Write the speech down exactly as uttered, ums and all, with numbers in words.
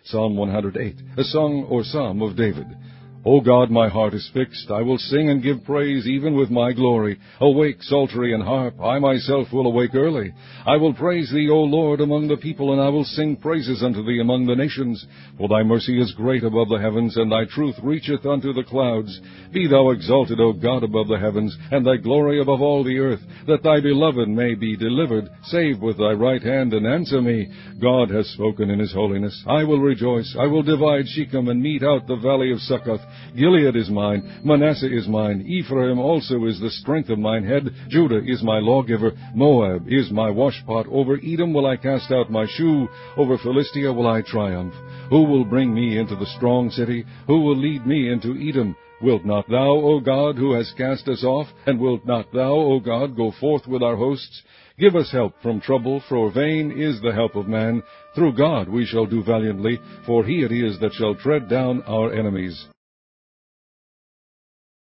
Psalm one hundred eight, a song or psalm of David. O God, my heart is fixed. I will sing and give praise even with my glory. Awake, psaltery and harp. I myself will awake early. I will praise thee, O Lord, among the people, and I will sing praises unto thee among the nations. For thy mercy is great above the heavens, and thy truth reacheth unto the clouds. Be thou exalted, O God, above the heavens, and thy glory above all the earth, that thy beloved may be delivered. Save with thy right hand, and answer me. God has spoken in his holiness. I will rejoice. I will divide Shechem, and mete out the valley of Succoth. Gilead is mine, Manasseh is mine, Ephraim also is the strength of mine head, Judah is my lawgiver, Moab is my washpot, over Edom will I cast out my shoe, over Philistia will I triumph. Who will bring me into the strong city? Who will lead me into Edom? Wilt not thou, O God, who hast cast us off, and wilt not thou, O God, go forth with our hosts? Give us help from trouble, for vain is the help of man. Through God we shall do valiantly, for he it is that shall tread down our enemies.